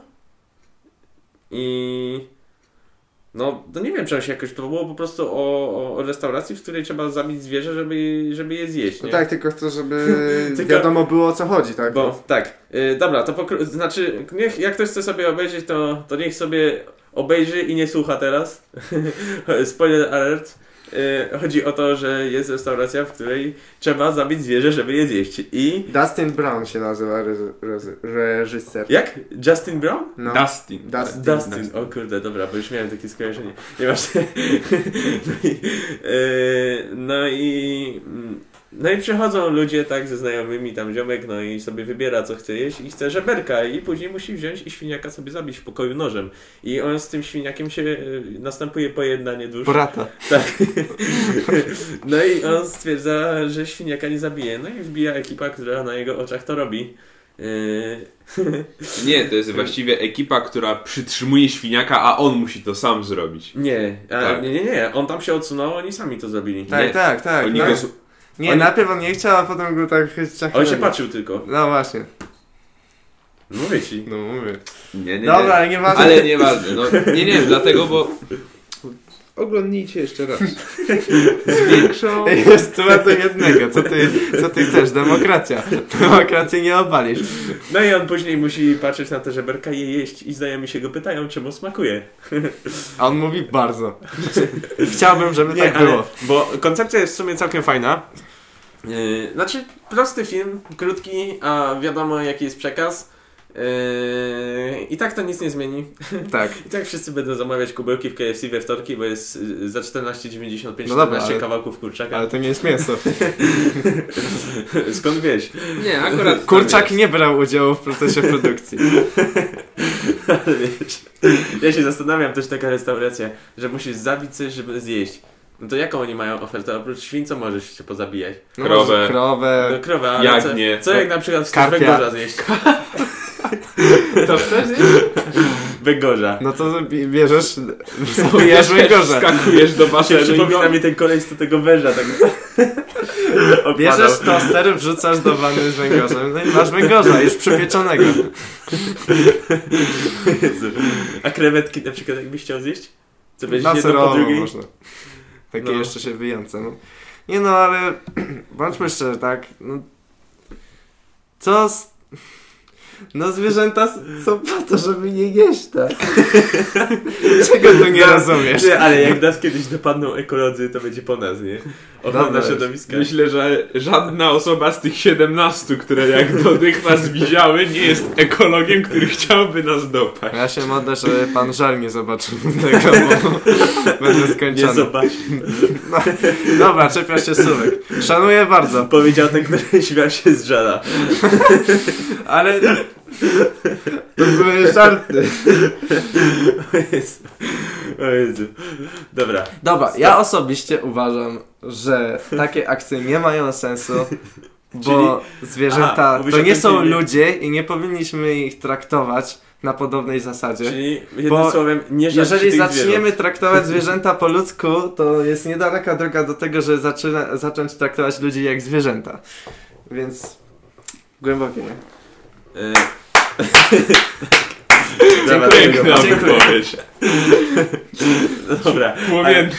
i no, no nie wiem, czy on się jakoś... To było po prostu o, o restauracji, w której trzeba zabić zwierzę, żeby, żeby je zjeść. Nie? No tak, tylko chcę, żeby tylko, wiadomo było, o co chodzi, tak? Bo, tak. Yy, dobra, to pokro... znaczy, niech, jak ktoś chce sobie obejrzeć, to, to niech sobie obejrzy i nie słucha teraz. Spoiler alert. Yy, chodzi o to, że jest restauracja, w której trzeba zabić zwierzę, żeby je zjeść. I... Dustin Brown się nazywa rezy- rezy- reżyser. Jak? Justin Brown? No. Dustin. Dustin. Dustin. Dustin. O kurde, dobra, bo już miałem takie skojarzenie. Nieważne. No i... Yy, no i... No i przychodzą ludzie tak ze znajomymi, tam ziomek, no i sobie wybiera co chce jeść i chce żeberka i później musi wziąć i świniaka sobie zabić w pokoju nożem. I on z tym świniakiem się, y, następuje pojednanie dusz. Brata. Tak. No i on stwierdza, że świniaka nie zabije. No i wbija ekipa, która na jego oczach to robi. Yy... Nie, to jest właściwie ekipa, która przytrzymuje świniaka, a on musi to sam zrobić. Nie, a, tak. nie, nie, nie. On tam się odsunął, oni sami to zrobili. Tak, nie. tak, tak. Oni no. go... Nie, Oni... najpierw on nie chciał, a potem go tak ciachnęło. On się patrzył tylko. No właśnie. Mówię ci. No mówię. Nie, nie, Dobra, ale nieważne. Ale nieważne. No, nie, nie, dlatego, bo... Oglądnijcie jeszcze raz. Z większą... Jest tu do jednego. Co ty, co ty chcesz? Demokracja. Demokrację nie obalisz. No i on później musi patrzeć na te żeberka i je jeść i znajomi się go pytają, czemu smakuje. A on mówi bardzo. Chciałbym, żeby Nie, tak ale, było. bo koncepcja jest w sumie całkiem fajna. Yy, znaczy, prosty film, krótki, a wiadomo jaki jest przekaz. Yy, I tak to nic nie zmieni. Tak. I tak wszyscy będą zamawiać kubełki w K F C we wtorki, bo jest yy, za czternaście dziewięćdziesiąt pięć No dobra, czternaście ale- kawałków kurczaka. Ale to nie jest mięso. Skąd wiesz? Nie, akurat... Kurczak nie brał udziału w procesie produkcji. Ale wiesz, ja się zastanawiam, też taka restauracja, że musisz zabić coś, żeby zjeść. No to jaką oni mają ofertę? Oprócz świń, co możesz się pozabijać? No, Krowę. może krowę. No krowę, ale Jagnię. co, co jak na przykład chcesz Karpia. węgorza zjeść? To wtedy? Węgorza. No to bi- bierzesz... Zabijesz węgorza. Skakujesz do Się basenu i przypomina go... mi ten koleś do tego węża. Tak okładał. Bierzesz toster, wrzucasz do wanny z węgorzem. No i masz węgorza, już przypieczonego. Jezu. A krewetki na przykład jakbyś chciał zjeść? Co będziesz Na jedną po serowo drugiej? można. Takie No. jeszcze się wyjęce. No. Nie no, ale bądźmy szczerzy, tak? No, co z... No zwierzęta są po to, żeby je jeść, tak? Czego tu nie No, rozumiesz? Nie, ale jak nas kiedyś dopadną ekolodzy, to będzie po nas, nie? Ochrona Dobra, środowiska. Myślę, że żadna osoba z tych siedemnastu, które jak dodych nas widziały, nie jest ekologiem, który chciałby nas dopaść. Ja się modlę, że pan żal nie zobaczył tego, bo będę Nie skończony. zobacz. No, dobra, czepiasz się Słówek. Szanuję bardzo. Powiedział ten, który śmiał się z żala. Ale to były żarty. O Jezu. O Jezu. Dobra. Dobra, ja osobiście uważam, że takie akcje nie mają sensu, bo zwierzęta Aha, mówisz to o nie tym są filmie. ludzie i nie powinniśmy ich traktować na podobnej zasadzie. Czyli jednym Bo słowem nie żal się Jeżeli tych zaczniemy zwierząt. traktować zwierzęta po ludzku, to jest niedaleka droga do tego, że zaczyna, zacząć traktować ludzi jak zwierzęta. Więc głębokie, nie? E, Piękna wypowiedź. Dobra. Płomienny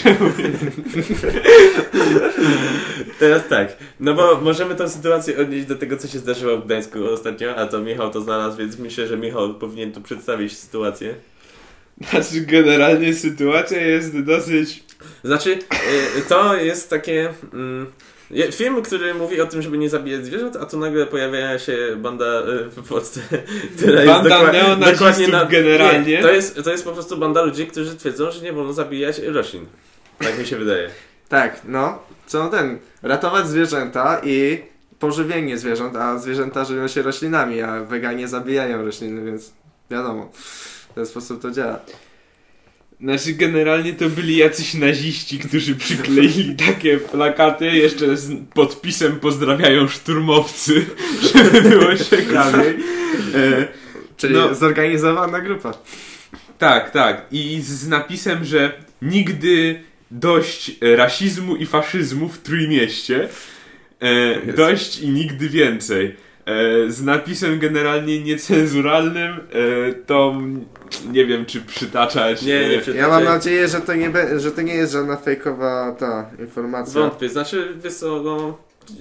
Teraz tak, no bo możemy tę sytuację odnieść do tego, co się zdarzyło w Gdańsku ostatnio, a to Michał to znalazł, więc myślę, że Michał powinien tu przedstawić sytuację. Znaczy, generalnie sytuacja jest dosyć... Znaczy, to jest takie... Film, który mówi o tym, żeby nie zabijać zwierząt, a tu nagle pojawia się banda w Polsce, która banda jest neonazistów dokładnie na... generalnie. Nie, to, jest, to jest po prostu banda ludzi, którzy twierdzą, że nie wolno zabijać roślin. Tak mi się wydaje. Tak, no. Co ten? Ratować zwierzęta i pożywienie zwierząt, a zwierzęta żywią się roślinami, a weganie zabijają rośliny, więc wiadomo, w ten sposób to działa. Znaczy, generalnie to byli jacyś naziści, którzy przykleili takie plakaty jeszcze z podpisem pozdrawiają szturmowcy, żeby było ciekawiej. E, Czyli no, zorganizowana grupa. Tak, tak. I z napisem, że nigdy dość rasizmu i faszyzmu w Trójmieście. E, dość i nigdy więcej. E, z napisem generalnie niecenzuralnym, e, to nie wiem, czy przytaczać. Nie, nie przytaczaj. Ja mam nadzieję, że to nie, be, że to nie jest żadna fejkowa ta informacja. Wątpię, znaczy, wiesz co, no...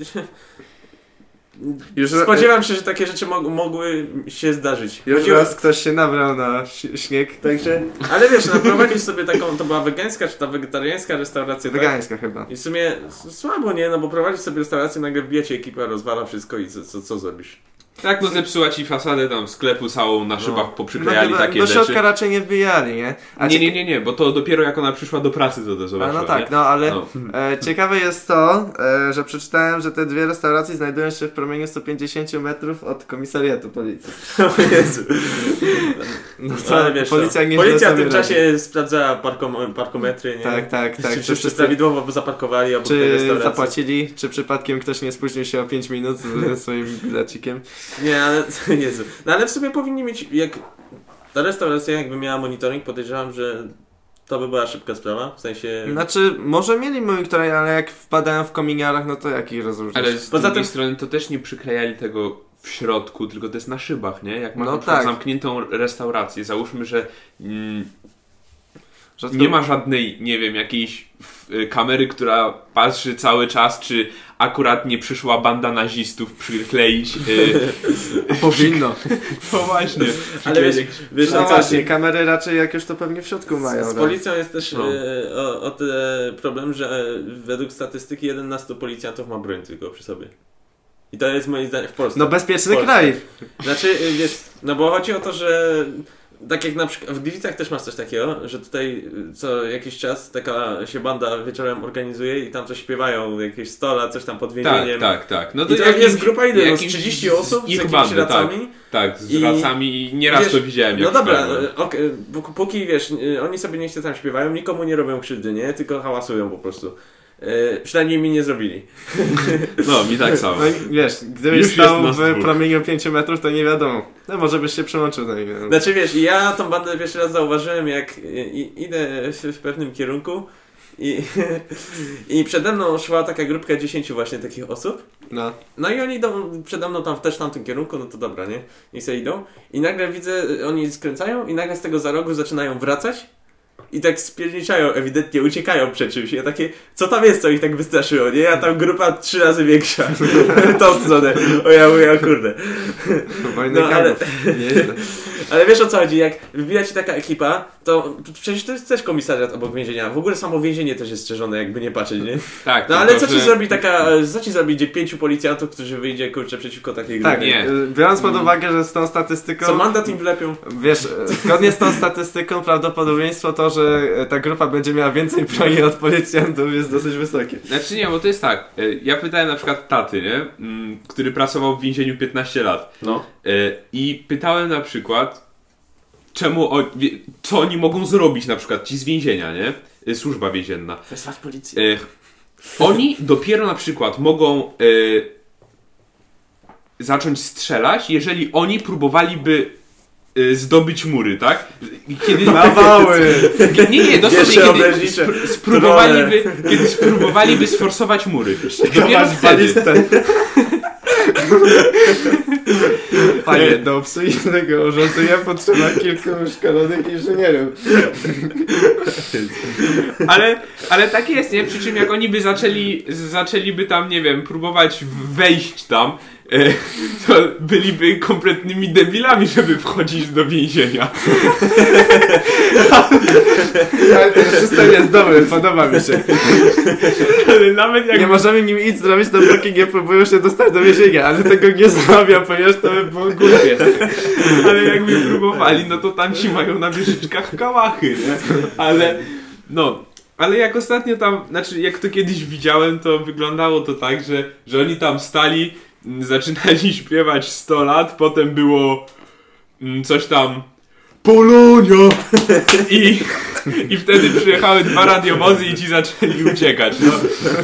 Już spodziewam się, że takie rzeczy mog mogły się zdarzyć. Już Chodziło... raz ktoś się nabrał na śnieg, także... Ale wiesz, no, prowadzisz sobie taką, to była wegańska czy ta wegetariańska restauracja, Wegańska tak? chyba. I w sumie słabo, nie? No bo prowadzisz sobie restaurację, nagle wbijacie ekipa, rozwala wszystko i co, co, co zrobisz? Tak, no zepsuła ci fasadę tam sklepu całą, na szybach no. poprzyklejali no, takie do rzeczy. Do środka raczej nie wbijali, nie? A nie, nie, nie, nie, bo to dopiero jak ona przyszła do pracy, to to zobaczyła. A no tak, nie? no ale no. E, ciekawe jest to, e, że przeczytałem, że te dwie restauracje znajdują się w promieniu sto pięćdziesiąt metrów od komisariatu policji. O Jezu. No to ale wiesz, policja, nie policja w tym czasie radzi. Sprawdzała parkom parkometry, nie? Tak, tak, tak. Czy wszyscy prawidłowo zaparkowali obok tej restauracji? Czy zapłacili, czy przypadkiem ktoś nie spóźnił się o pięć minut ze swoim bilecikiem? Nie, ale Jezu. No ale w sumie powinni mieć, jak ta restauracja jakby miała monitoring, podejrzewam, że to by była szybka sprawa, w sensie... Znaczy, może mieli monitoring, ale jak wpadają w kominiarach, no to jak ich rozróżnić? Ale z Poza drugiej tym... strony to też nie przyklejali tego w środku, tylko to jest na szybach, nie? Jak masz no na przykład tak. zamkniętą restaurację, załóżmy, że... Mm, nie ma żadnej, nie wiem, jakiejś f- kamery, która patrzy cały czas, czy akurat nie przyszła banda nazistów przykleić. Yy, Powinno. No właśnie. Ale wiesz, wiesz no właśnie, kamery raczej jak już to pewnie w środku mają. Z, z policją jest też no. y, o, o tyle problem, że y, według statystyki jeden na sto policjantów ma broń tylko przy sobie. I to jest moim zdaniem w Polsce. No bezpieczny kraj. Znaczy, y, wiesz, no bo chodzi o to, że tak jak na przykład w Gliwicach też masz coś takiego, że tutaj co jakiś czas taka się banda wieczorem organizuje i tam coś śpiewają, jakieś stola, coś tam pod więzieniem. Tak, tak, tak. No to I to jakiś, jest grupa ile? No, trzydzieści osób z jakimiś bandy, racami. Tak, tak, z I, racami i nieraz wiesz, to widziałem. Jak no dobra, okay, póki wiesz, oni sobie nie chcą tam śpiewają, nikomu nie robią krzywdy, nie? Tylko hałasują po prostu. Yy, przynajmniej mi nie zrobili. No, mi tak samo. No, wiesz, gdybyś stał w promieniu pięciu metrów, to nie wiadomo. No może byś się przyłączył do nich. Znaczy wiesz, ja tą bandę pierwszy raz zauważyłem, jak i, idę w, w pewnym kierunku i, i przede mną szła taka grupka dziesięciu właśnie takich osób. No. No i oni idą przede mną tam też w tamtym kierunku, no to dobra, nie? Niech sobie idą. I nagle widzę, oni skręcają i nagle z tego za rogu zaczynają wracać. I tak spierniczają, ewidentnie uciekają przed czymś. Ja takie, co tam jest, co ich tak wystraszyło, nie? Ja tam grupa trzy razy większa. Tą stronę. O ja mówię, o kurde. No, ale, ale wiesz o co chodzi, jak wbija ci taka ekipa, to przecież to jest też komisariat obok więzienia. W ogóle samo więzienie też jest strzeżone, jakby nie patrzeć, nie? Tak. No ale co ci że... zrobi taka, co ci zrobi gdzie pięciu policjantów, którzy wyjdzie, kurczę, przeciwko takiej grupie? Tak, nie. Biorąc pod uwagę, że z tą statystyką... Co mandat im wlepią? Wiesz, zgodnie z tą statystyką prawdopodobieństwo to, że ta grupa będzie miała więcej broni od policjantów jest dosyć wysokie. Znaczy nie, bo to jest tak, ja pytałem na przykład taty, nie? Który pracował w więzieniu piętnaście lat. No. I pytałem na przykład, czemu, o, co oni mogą zrobić na przykład ci z więzienia, nie? Służba więzienna. Wezwać policję. Oni dopiero na przykład mogą zacząć strzelać, jeżeli oni próbowaliby zdobyć mury, tak? Kiedy nawały! Nie, nie, dosłownie kiedy spr- spróbowaliby, kiedy spróbowaliby sforsować mury. Dopiero wtedy. Panie, do obsługi tego urządzenia potrzeba kilku szkolonych inżynierów. Ale, ale tak jest, nie? Przy czym jak oni by zaczęli, zaczęliby tam, nie wiem, próbować wejść tam, to byliby kompletnymi debilami, żeby wchodzić do więzienia. Ale ten system jest dobry, podoba mi się. Ale nawet jak... Nie możemy nim nic zrobić, dopóki nie próbują się dostać do więzienia, ale tego nie zrobią, ponieważ to by było głupie. Ale jakby próbowali, no to tam ci mają na wieżyczkach kałachy, nie? Ale, no... Ale jak ostatnio tam, znaczy jak to kiedyś widziałem, to wyglądało to tak, że, że oni tam stali, zaczynali śpiewać sto lat, potem było coś tam Polonia i, i wtedy przyjechały dwa radiowozy i ci zaczęli uciekać. No.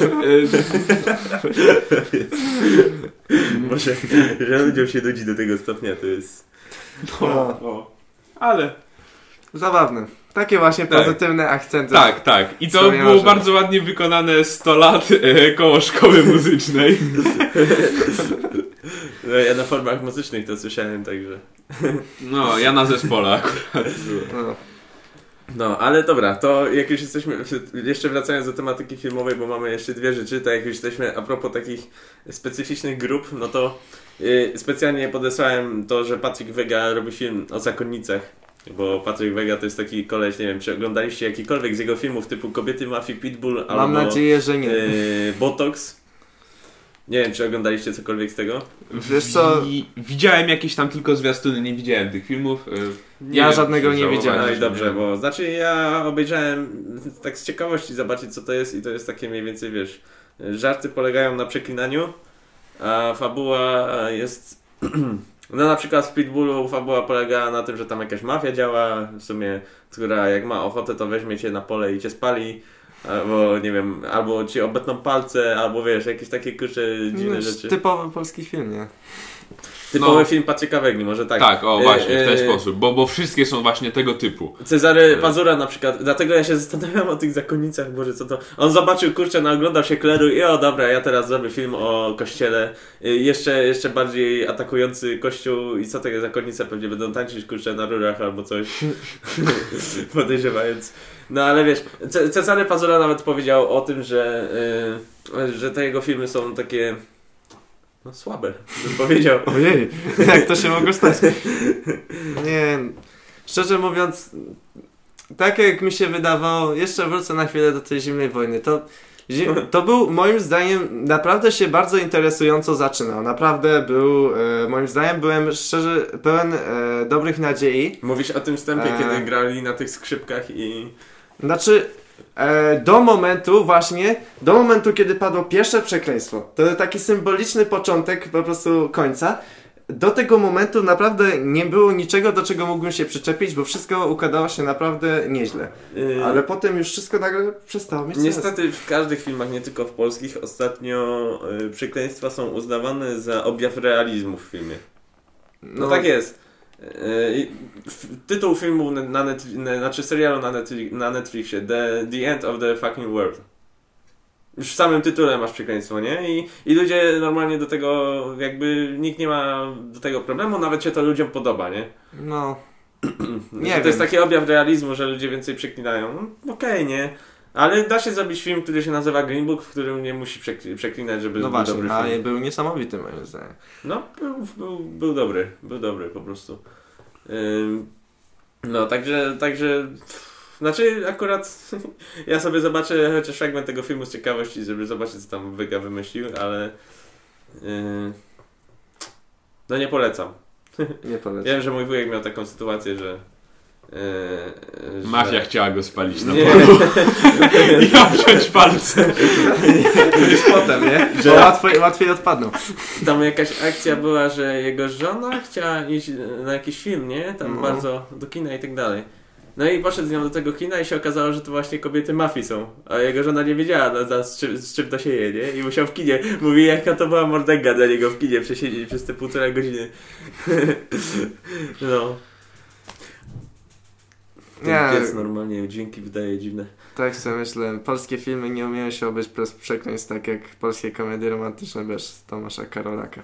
Może, że ludziom się nudzi do tego stopnia, to jest... No, no. Ale... Zabawne. Takie właśnie tak. pozytywne akcenty. Tak, tak. I to było że... bardzo ładnie wykonane sto lat e, koło szkoły muzycznej. No, ja na formach muzycznych to słyszałem, także... No, ja na zespole akurat. No. No, ale dobra, to jak już jesteśmy, jeszcze wracając do tematyki filmowej, bo mamy jeszcze dwie rzeczy, to jak już jesteśmy a propos takich specyficznych grup, no to yy, specjalnie podesłałem to, że Patryk Wega robi film o zakonnicach. Bo Patryk Wega to jest taki koleś, nie wiem, czy oglądaliście jakikolwiek z jego filmów typu Kobiety Mafii, Pitbull albo... Mam nadzieję, że nie. Yy, Botox. Nie wiem, czy oglądaliście cokolwiek z tego? Wiesz co? I, widziałem jakieś tam tylko zwiastuny, nie widziałem tych filmów. Nie ja wiem, żadnego nie widziałem. No i dobrze, bo znaczy ja obejrzałem tak z ciekawości zobaczyć, co to jest i to jest takie mniej więcej, wiesz, żarty polegają na przeklinaniu, a fabuła jest... No na przykład w Pitbullu fabuła polega na tym, że tam jakaś mafia działa, w sumie, która jak ma ochotę, to weźmie cię na pole i cię spali, albo nie wiem, albo ci obetną palce, albo wiesz, jakieś takie kurcze dziwne no, rzeczy. Typowy polski film, nie? Typowy no. film Patryka Wegi, może tak. Tak, o właśnie, w ten e, sposób, bo, bo wszystkie są właśnie tego typu. Cezary Pazura na przykład, dlatego ja się zastanawiam o tych zakonnicach, Boże, co to... On zobaczył, kurczę, naoglądał się kleru i o dobra, ja teraz zrobię film o kościele, jeszcze, jeszcze bardziej atakujący kościół i co te zakonnice pewnie będą tańczyć, kurczę, na rurach albo coś, podejrzewając. No ale wiesz, C- Cezary Pazura nawet powiedział o tym, że, yy, że te jego filmy są takie... No słabe, bym powiedział. Ojej, jak to się mogło stać? Nie, szczerze mówiąc, tak jak mi się wydawało, jeszcze wrócę na chwilę do tej Zimnej Wojny, to, to był moim zdaniem, naprawdę się bardzo interesująco zaczynał. Naprawdę był, e, moim zdaniem byłem szczerze pełen e, dobrych nadziei. Mówisz o tym wstępie, e... kiedy grali na tych skrzypkach i... Znaczy... Do momentu właśnie, do momentu kiedy padło pierwsze przekleństwo, to taki symboliczny początek po prostu końca, do tego momentu naprawdę nie było niczego, do czego mógłbym się przyczepić, bo wszystko układało się naprawdę nieźle. Yy... Ale potem już wszystko nagle przestało mieć Niestety sens. W każdych filmach, nie tylko w polskich, ostatnio yy, przekleństwa są uznawane za objaw realizmu w filmie. No, no tak jest. Yy, tytuł filmu na Netflix, znaczy serialu na, Netflix, na Netflixie The, The End of the Fucking World. Już w samym tytule masz przekleństwo, nie? I, I ludzie normalnie do tego, jakby nikt nie ma do tego problemu, nawet się to ludziom podoba, nie? No. nie to wiem. jest taki objaw realizmu, że ludzie więcej przeklinają. No, okej, okay, nie? Ale da się zrobić film, który się nazywa Green Book, w którym nie musi przeklinać, żeby no był właśnie, dobry film. film. Ale był niesamowity moim zdaniem. No, był, był, był dobry. Był dobry po prostu. Ym, no, także, także... Znaczy, akurat ja sobie zobaczę chociaż fragment tego filmu z ciekawości, żeby zobaczyć, co tam Wega wymyślił, ale... Yy, no nie polecam. Nie polecam. Wiem, że mój wujek miał taką sytuację, że... Yy, Mafia że... chciała go spalić na polu i obciąć palce. Już potem, nie? Że łatwiej, łatwiej odpadną. Tam jakaś akcja była, że jego żona chciała iść na jakiś film, nie? Tam no. bardzo do kina i tak dalej. No i poszedł z nią do tego kina i się okazało, że to właśnie kobiety mafii są. A jego żona nie wiedziała, no, no, z, czym, z czym to się je, nie? I musiał w kinie. Mówi, jaka to była mordęga dla niego w kinie przesiedzieć przez te półtora godziny. No. Ten pies normalnie dźwięki wydaje dziwne. Tak sobie myślę, polskie filmy nie umieją się obyć bez przekleństw, tak jak polskie komedie romantyczne bez Tomasza Karolaka.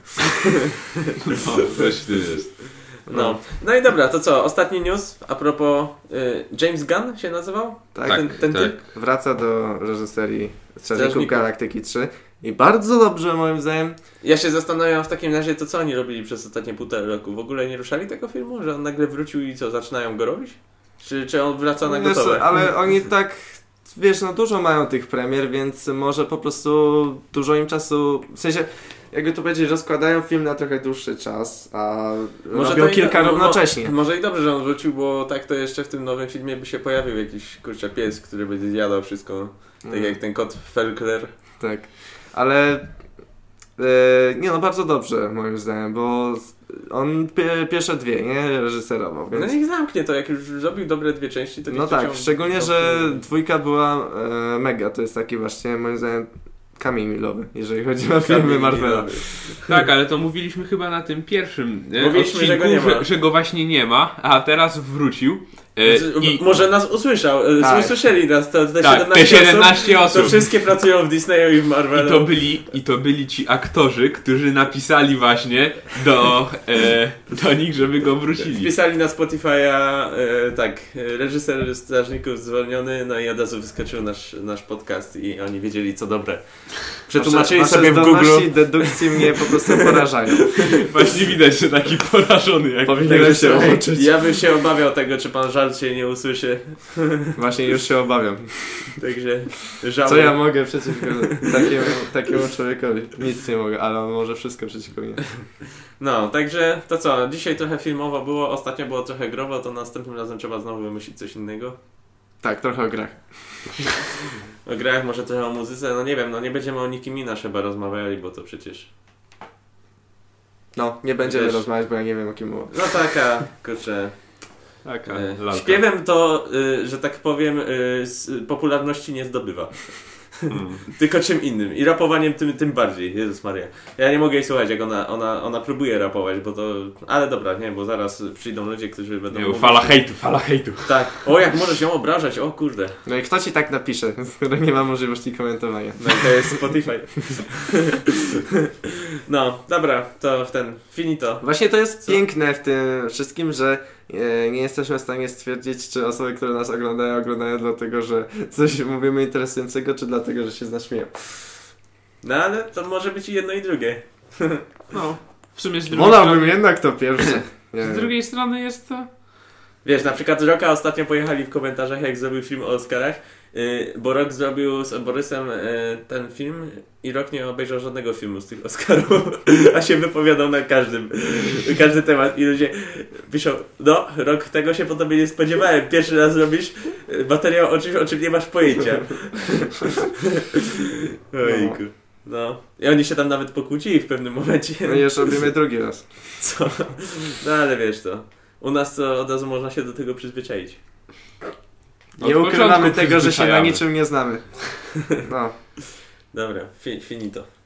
No, coś w tym jest. No. no i dobra, to co? Ostatni news a propos y, James Gunn się nazywał? Tak, ten, ten tak. typ? Wraca do reżyserii Strażników Galaktyki trzy i bardzo dobrze moim zdaniem. Ja się zastanawiam w takim razie, to co oni robili przez ostatnie półtora roku? W ogóle nie ruszali tego filmu? Że on nagle wrócił i co, zaczynają go robić? Czy, czy on wraca na Wiesz, gotowe? ale oni tak, wiesz, no dużo mają tych premier, więc może po prostu dużo im czasu, w sensie, jakby to powiedzieć, rozkładają film na trochę dłuższy czas, a może robią kilka i, równocześnie. Mo, może i dobrze, że on wrócił, bo tak to jeszcze w tym nowym filmie by się pojawił jakiś, kurczę, pies, który będzie zjadał wszystko, tak mm. jak ten kot Felkler. Tak, ale e, nie no, bardzo dobrze moim zdaniem, bo on pie, pierwsze dwie, nie? Reżyserował. Więc... No niech zamknie to, jak już zrobił dobre dwie części, to niech No tak, szczególnie, że dwójka była e, mega, to jest taki właśnie moim zdaniem kamień milowy, jeżeli chodzi o filmy Marvela. Tak, ale to mówiliśmy chyba na tym pierwszym mówiliśmy, odcinku, że go nie ma. Że, że go właśnie nie ma, a teraz wrócił. E, i... Może nas usłyszał, tak. Usłyszeli nas, to te tak, siedemnaście, te siedemnaście osób, osób. To wszystkie pracują w Disneyu i w Marvelu. I to byli, i to byli ci aktorzy, którzy napisali właśnie do, e, do nich, żeby go wrócili. Wpisali na Spotify'a, e, tak, reżyser Strażników zwolniony, no i od razu wyskoczył nasz, nasz podcast i oni wiedzieli co dobre. Przetłumaczyli wasze, sobie wasze w Google. dedukcje mnie po prostu porażają. Właśnie widać, że taki porażony jak powinien się łączyć. Ja bym się obawiał tego, czy pan żart się nie usłyszy. Właśnie już się obawiam. Także żałuję. Co ja mogę przeciwko takiemu, takiemu człowiekowi? Nic nie mogę, ale on może wszystko przeciwko mnie. No, także to co? Dzisiaj trochę filmowo było, ostatnio było trochę growo, to następnym razem trzeba znowu wymyślić coś innego. Tak, trochę o grach. O grach, może trochę o muzyce, no nie wiem, no nie będziemy o Nicki Minaj chyba rozmawiali, bo to przecież... No, nie będziemy Wiesz... rozmawiać, bo ja nie wiem o kim mowa. No taka, kurczę... Taka e, śpiewem to, y, że tak powiem, y, popularności nie zdobywa. Hmm. Tylko czym innym. I rapowaniem tym, tym bardziej. Jezus Maria. Ja nie mogę jej słuchać, jak ona, ona, ona próbuje rapować, bo to... Ale dobra, nie, bo zaraz przyjdą ludzie, którzy będą... Nie, fala hejtu, fala hejtu. Tak. O, jak możesz ją obrażać, o kurde. No i kto ci tak napisze, skoro nie ma możliwości komentowania? No to jest Spotify. No, dobra, to w ten... Finito. Właśnie to jest Co? piękne w tym wszystkim, że e, nie jesteśmy w stanie stwierdzić, czy osoby, które nas oglądają, oglądają dlatego, że coś mówimy interesującego, czy dlatego, że się z nas śmieją. No ale to może być i jedno i drugie. No, w sumie z drugiej Wolałbym strony... jednak to pierwsze. Nie, z drugiej strony jest to... Wiesz, na przykład Rocka ostatnio pojechali w komentarzach, jak zrobił film o Oscarach, yy, bo Rock zrobił z Borysem yy, ten film i Rock nie obejrzał żadnego filmu z tych Oscarów, a się wypowiadał na każdym, każdy temat i ludzie piszą, no Rock, tego się po tobie nie spodziewałem, pierwszy raz robisz materiał o czymś, o czym nie masz pojęcia. Ojku. No. I oni się tam nawet pokłócili w pewnym momencie. No i już robimy drugi raz. Co? No ale wiesz to. U nas to od razu można się do tego przyzwyczaić. Nie ukrywamy tego, że się na niczym nie znamy. No. Dobra, fi- finito.